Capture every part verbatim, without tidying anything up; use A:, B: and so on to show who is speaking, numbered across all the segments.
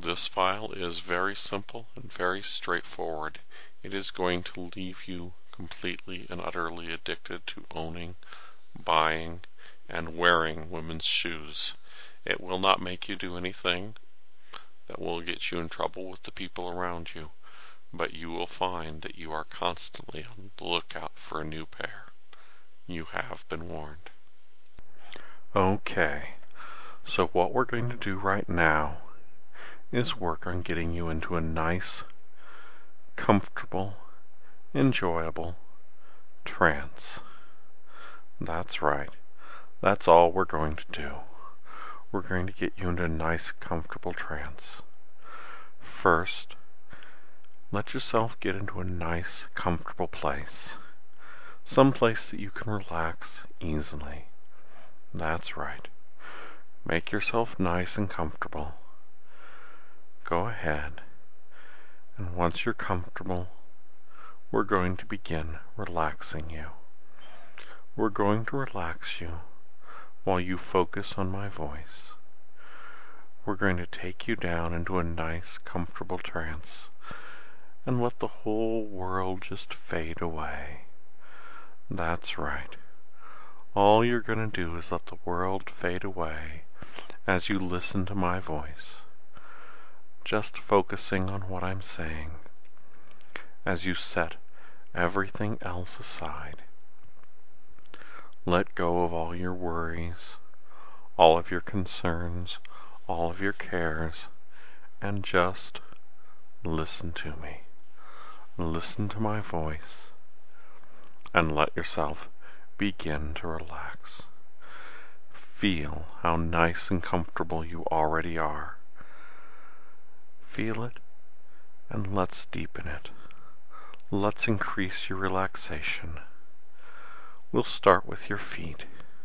A: This file is very simple and very straightforward. It is going to leave you completely and utterly addicted to owning, buying, and wearing women's shoes. It will not make you do anything that will get you in trouble with the people around you, but you will find that you are constantly on the lookout for a new pair. You have been warned. Okay, so what we're going to do right now is work on getting you into a nice, comfortable, enjoyable trance. That's right. That's all we're going to do. We're going to get you into a nice, comfortable trance. First, let yourself get into a nice, comfortable place. Some place that you can relax easily. That's right. Make yourself nice and comfortable. Go ahead, and once you're comfortable, we're going to begin relaxing you. We're going to relax you while you focus on my voice. We're going to take you down into a nice, comfortable trance and let the whole world just fade away. That's right. All you're going to do is let the world fade away as you listen to my voice, just focusing on what I'm saying as you set everything else aside. Let go of all your worries, all of your concerns, all of your cares, and just listen to me. Listen to my voice, and let yourself begin to relax. Feel how nice and comfortable you already are. Feel it, and let's deepen it. Let's increase your relaxation. We'll start with your feet.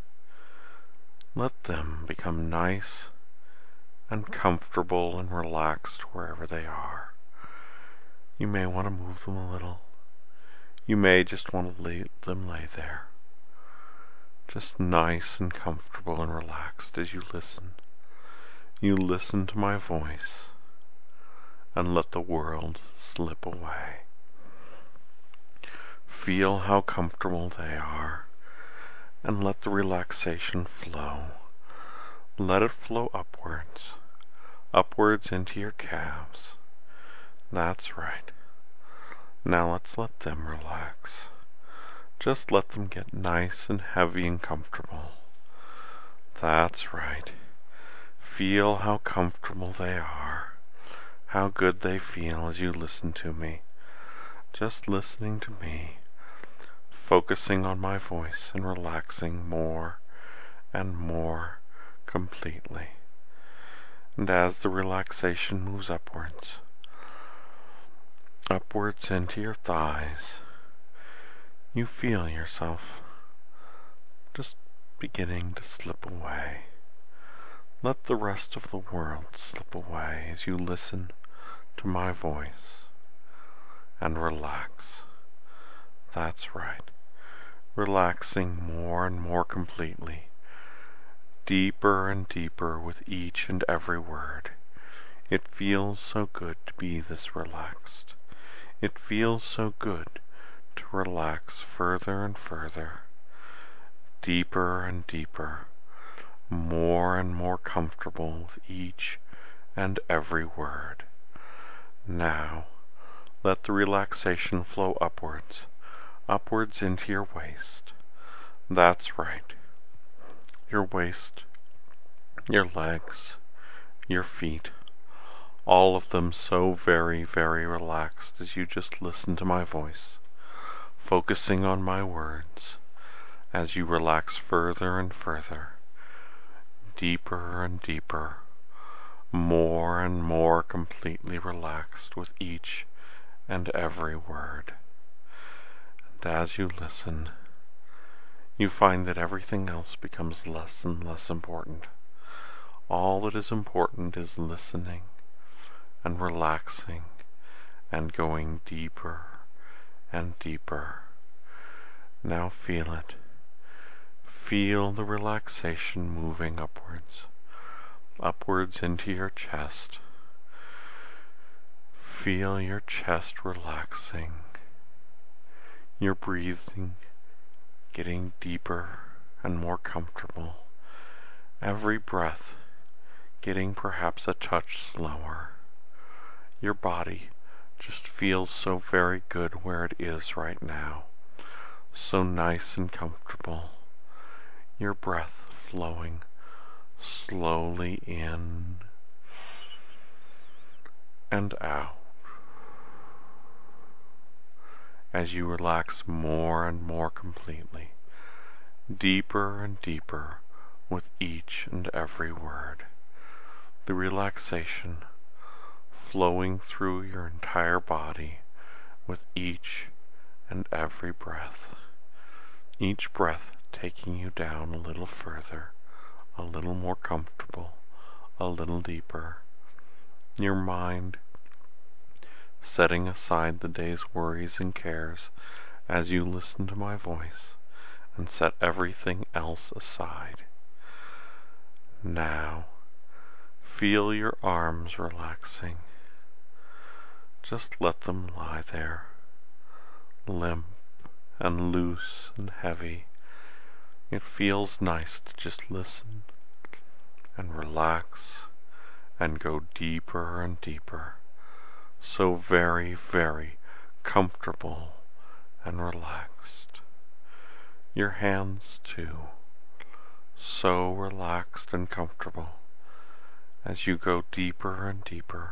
A: Let them become nice and comfortable and relaxed wherever they are. You may want to move them a little. You may just want to let them lay there, just nice and comfortable and relaxed as you listen. You listen to my voice and let the world slip away. Feel how comfortable they are and let the relaxation flow. Let it flow upwards, upwards into your calves. That's right. Now let's let them relax. Just let them get nice and heavy and comfortable. That's right. Feel how comfortable they are, how good they feel as you listen to me. Just listening to me, focusing on my voice and relaxing more and more completely. And as the relaxation moves upwards, upwards into your thighs, you feel yourself just beginning to slip away. Let the rest of the world slip away as you listen to my voice and relax. That's right. Relaxing more and more completely, deeper and deeper with each and every word. It feels so good to be this relaxed. It feels so good to relax further and further, deeper and deeper, more and more comfortable with each and every word. Now, let the relaxation flow upwards, upwards into your waist. That's right. Your waist, your legs, your feet, all of them so very, very relaxed as you just listen to my voice, focusing on my words as you relax further and further, deeper and deeper, more and more completely relaxed with each and every word. And as you listen, you find that everything else becomes less and less important. All that is important is listening and relaxing and going deeper and deeper. Now feel it. Feel the relaxation moving upwards, upwards into your chest, Feel your chest relaxing, your breathing getting deeper and more comfortable, every breath getting perhaps a touch slower. Your body just feels so very good where it is right now, so nice and comfortable. Your breath flowing slowly in and out as you relax more and more completely, deeper and deeper with each and every word. The relaxation flowing through your entire body with each and every breath. Each breath taking you down a little further, a little more comfortable, a little deeper. Your mind setting aside the day's worries and cares as you listen to my voice and set everything else aside. Now, feel your arms relaxing. Just let them lie there, limp and loose and heavy. It feels nice to just listen and relax and go deeper and deeper. So very, very comfortable and relaxed. Your hands too, so relaxed and comfortable as you go deeper and deeper,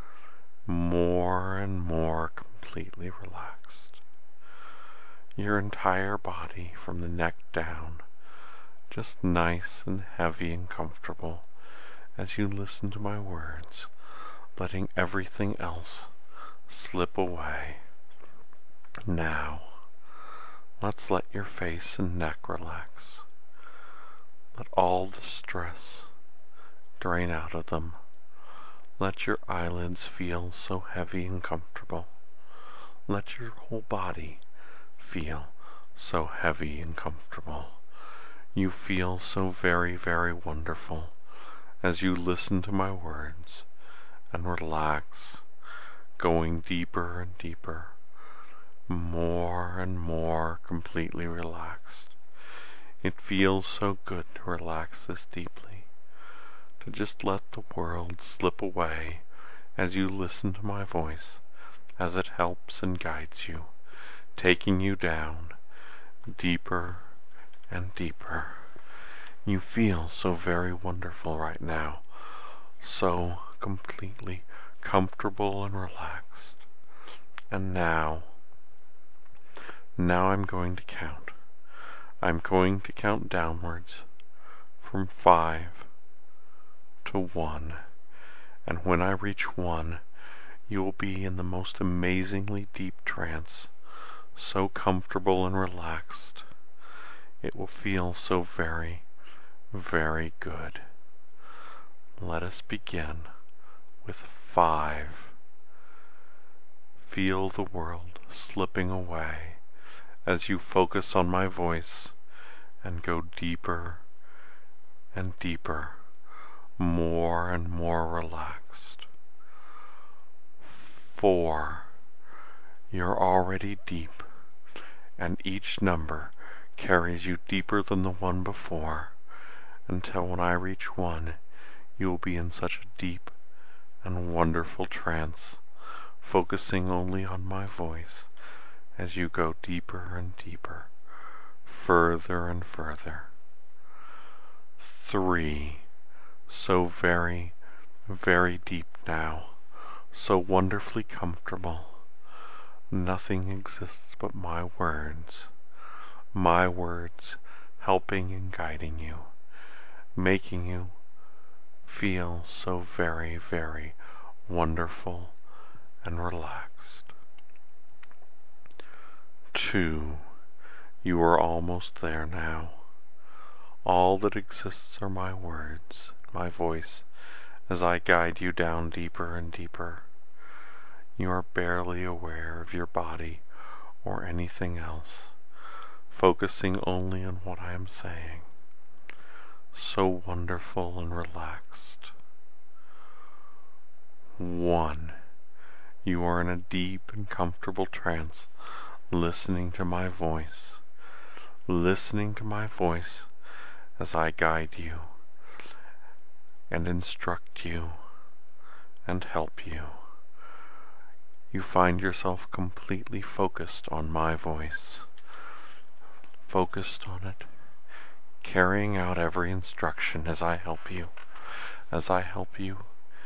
A: more and more completely relaxed. Your entire body from the neck down, just nice and heavy and comfortable as you listen to my words, letting everything else slip away. Now, let's let your face and neck relax. Let all the stress drain out of them. Let your eyelids feel so heavy and comfortable. Let your whole body feel so heavy and comfortable. You feel so very, very wonderful as you listen to my words and relax, going deeper and deeper, more and more completely relaxed. It feels so good to relax this deeply, to just let the world slip away as you listen to my voice, as it helps and guides you, taking you down deeper and deeper. You feel so very wonderful right now, so completely comfortable and relaxed. And now, now I'm going to count. I'm going to count downwards from five to one. And when I reach one, you will be in the most amazingly deep trance, so comfortable and relaxed. It will feel so very, very good. Let us begin with five. Feel the world slipping away as you focus on my voice and go deeper and deeper, more and more relaxed. Four. You're already deep, and each number carries you deeper than the one before, until when I reach one, you will be in such a deep and wonderful trance, focusing only on my voice as you go deeper and deeper, further and further. Three. So very, very deep now, so wonderfully comfortable. Nothing exists but my words, my words helping and guiding you, making you feel so very, very wonderful and relaxed. Two. You are almost there now. All that exists are my words, my voice, as I guide you down deeper and deeper. You are barely aware of your body or anything else, focusing only on what I am saying. So wonderful and relaxed. One. You are in a deep and comfortable trance, listening to my voice, listening to my voice as I guide you and instruct you and help you. You find yourself completely focused on my voice, focused on it, carrying out every instruction as I help you, as I help you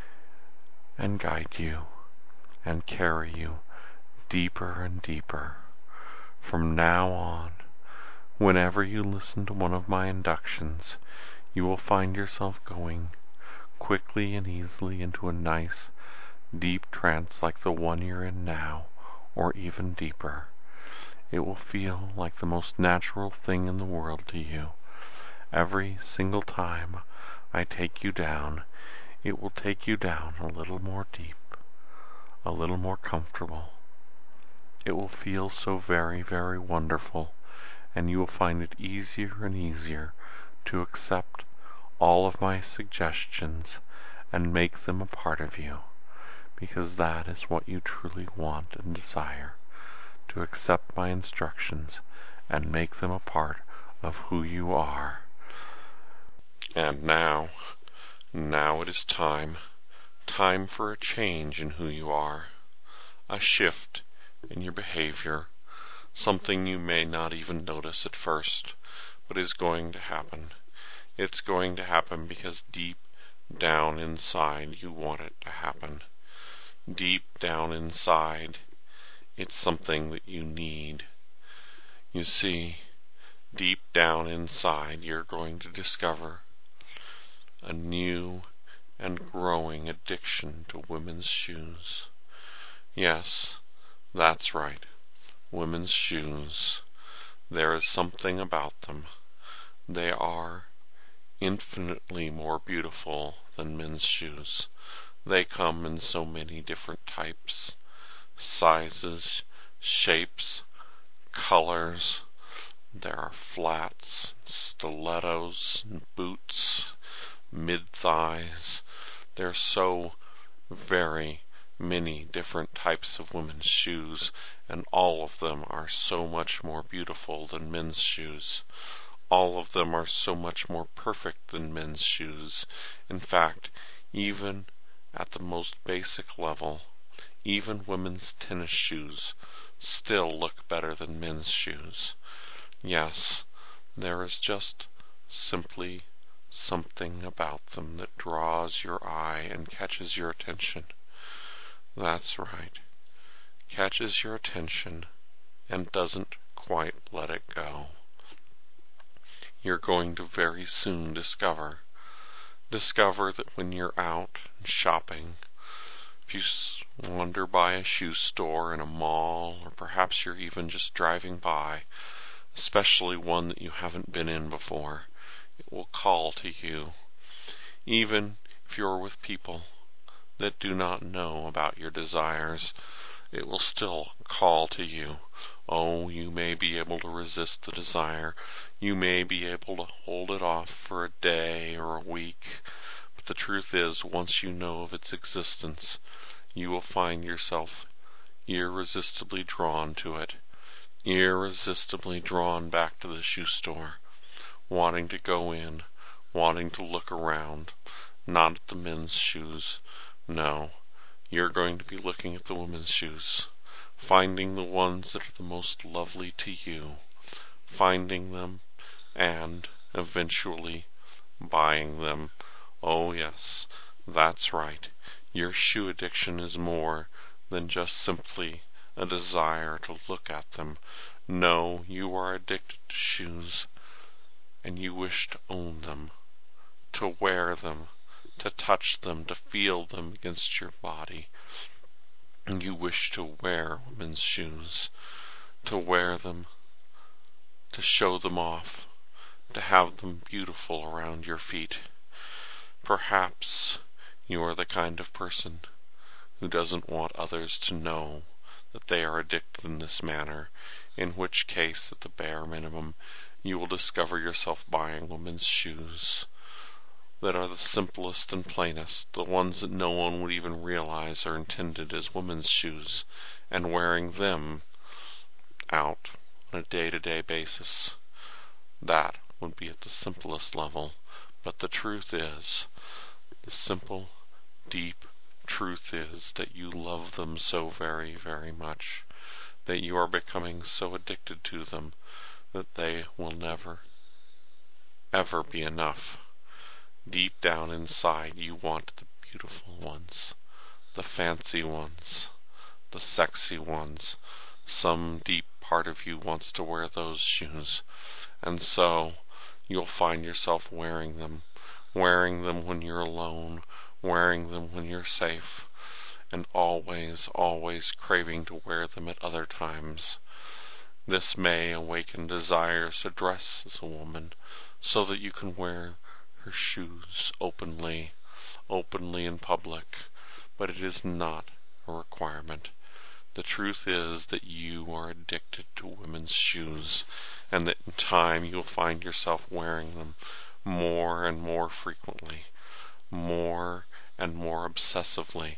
A: and guide you and carry you deeper and deeper. From now on, whenever you listen to one of my inductions, you will find yourself going quickly and easily into a nice, deep trance like the one you're in now, or even deeper. It will feel like the most natural thing in the world to you. Every single time I take you down, it will take you down a little more deep, a little more comfortable. It will feel so very, very wonderful, and you will find it easier and easier to accept all of my suggestions and make them a part of you, because that is what you truly want and desire, to accept my instructions and make them a part of who you are. And now, now it is time, time for a change in who you are, a shift in your behavior, something you may not even notice at first, but is going to happen. It's going to happen because deep down inside you want it to happen. Deep down inside, it's something that you need. You see, deep down inside you're going to discover a new and growing addiction to women's shoes. Yes, that's right, women's shoes. There is something about them. They are infinitely more beautiful than men's shoes. They come in so many different types, sizes, shapes, colors. There are flats, stilettos, and boots, mid-thighs. There are so very many different types of women's shoes, and all of them are so much more beautiful than men's shoes. All of them are so much more perfect than men's shoes. In fact, even at the most basic level, even women's tennis shoes still look better than men's shoes. Yes, there is just simply something about them that draws your eye and catches your attention. That's right, catches your attention and doesn't quite let it go. You're going to very soon discover, discover that when you're out shopping, if you wander by a shoe store in a mall, or perhaps you're even just driving by, especially one that you haven't been in before, it will call to you. Even if you're with people that do not know about your desires, it will still call to you. Oh, you may be able to resist the desire. You may be able to hold it off for a day or a week. But the truth is, once you know of its existence, you will find yourself irresistibly drawn to it, irresistibly drawn back to the shoe store, wanting to go in, wanting to look around, not at the men's shoes. No, you're going to be looking at the women's shoes, finding the ones that are the most lovely to you, finding them, and eventually buying them. Oh yes, that's right. Your shoe addiction is more than just simply a desire to look at them. No, you are addicted to shoes, and you wish to own them, to wear them, to touch them, to feel them against your body. You wish to wear women's shoes, to wear them, to show them off, to have them beautiful around your feet. Perhaps you are the kind of person who doesn't want others to know that they are addicted in this manner, in which case, at the bare minimum, you will discover yourself buying women's shoes. that are the simplest and plainest, the ones that no one would even realize are intended as women's shoes, and wearing them out on a day-to-day basis. That would be at the simplest level. But the truth is, the simple, deep truth is that you love them so very, very much, that you are becoming so addicted to them that they will never, ever be enough. Deep down inside, you want the beautiful ones, the fancy ones, the sexy ones. Some deep part of you wants to wear those shoes, and so you'll find yourself wearing them, wearing them when you're alone, wearing them when you're safe, and always, always craving to wear them at other times. This may awaken desires to dress as a woman, so that you can wear her shoes openly, openly in public, but it is not a requirement. The truth is that you are addicted to women's shoes, and that in time you'll find yourself wearing them more and more frequently, more and more obsessively.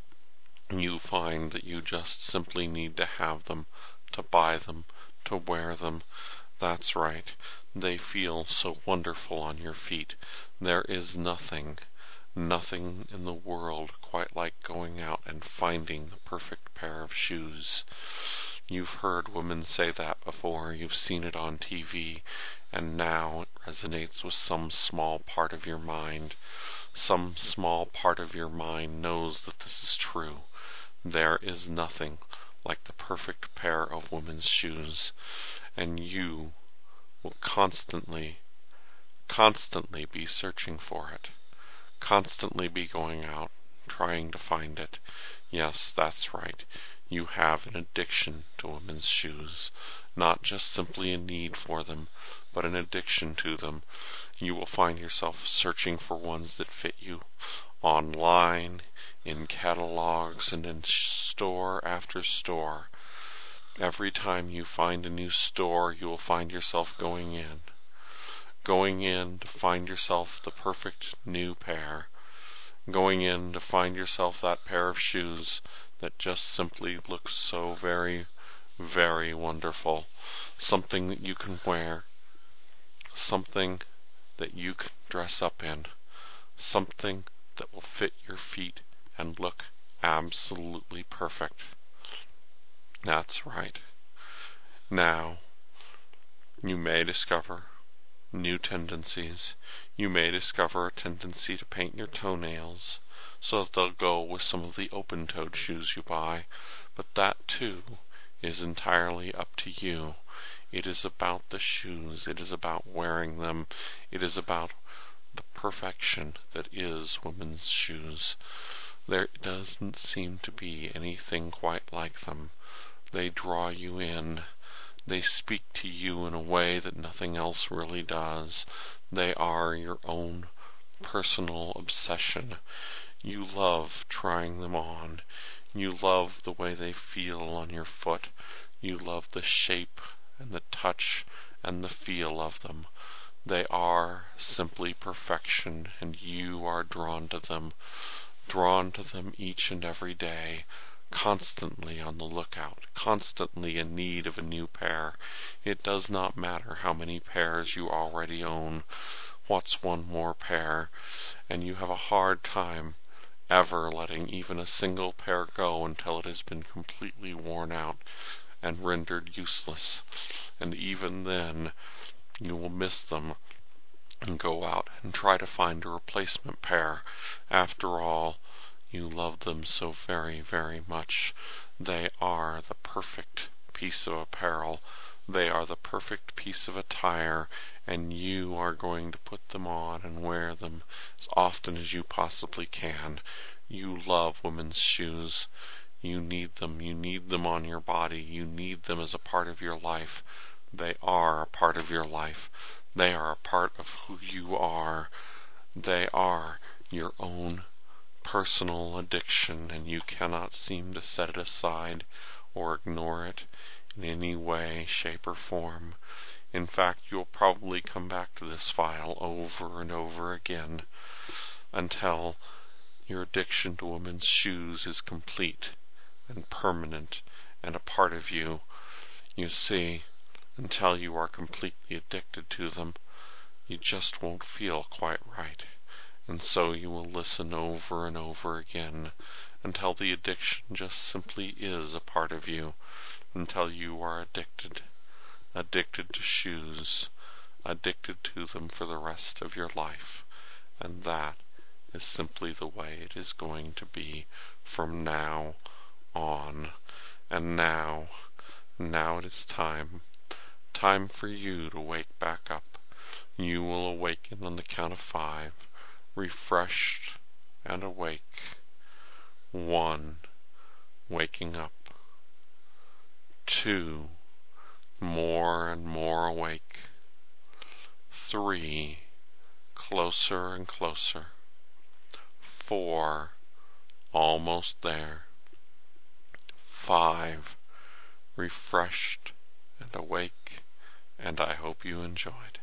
A: You find that you just simply need to have them, to buy them, to wear them. That's right. They feel so wonderful on your feet. There is nothing, nothing in the world quite like going out and finding the perfect pair of shoes. You've heard women say that before, you've seen it on T V, and now it resonates with some small part of your mind. Some small part of your mind knows that this is true. There is nothing like the perfect pair of women's shoes, and you will constantly, constantly be searching for it, constantly be going out, trying to find it. Yes, that's right. You have an addiction to women's shoes, not just simply a need for them, but an addiction to them. You will find yourself searching for ones that fit you online, in catalogs, and in store after store. Every time you find a new store, you will find yourself going in, going in to find yourself the perfect new pair, going in to find yourself that pair of shoes that just simply looks so very, very wonderful. Something that you can wear, something that you can dress up in, something that will fit your feet and look absolutely perfect. That's right. Now, you may discover new tendencies. You may discover a tendency to paint your toenails so that they'll go with some of the open-toed shoes you buy, but that too is entirely up to you. It is about the shoes. It is about wearing them. It is about the perfection that is women's shoes. There doesn't seem to be anything quite like them. They draw you in. They speak to you in a way that nothing else really does. They are your own personal obsession. You love trying them on. You love the way they feel on your foot. You love the shape and the touch and the feel of them. They are simply perfection, and you are drawn to them, drawn to them each and every day, constantly on the lookout, constantly in need of a new pair. It does not matter how many pairs you already own. What's one more pair? And you have a hard time ever letting even a single pair go until it has been completely worn out and rendered useless. And even then, you will miss them and go out and try to find a replacement pair. After all, you love them so very, very much. They are the perfect piece of apparel. They are the perfect piece of attire, and you are going to put them on and wear them as often as you possibly can. You love women's shoes. You need them. You need them on your body. You need them as a part of your life. They are a part of your life. They are a part of who you are. They are your own personal addiction, and you cannot seem to set it aside or ignore it in any way, shape, or form. In fact, you'll probably come back to this file over and over again until your addiction to women's shoes is complete and permanent and a part of you. You see, until you are completely addicted to them, you just won't feel quite right. And so you will listen over and over again until the addiction just simply is a part of you, until you are addicted, addicted to shoes, addicted to them for the rest of your life. And that is simply the way it is going to be from now on. And now, now it is time, time for you to wake back up. You will awaken on the count of five, refreshed and awake. One, waking up. Two, more and more awake. Three, closer and closer. Four, almost there. Five, refreshed and awake, and I hope you enjoyed.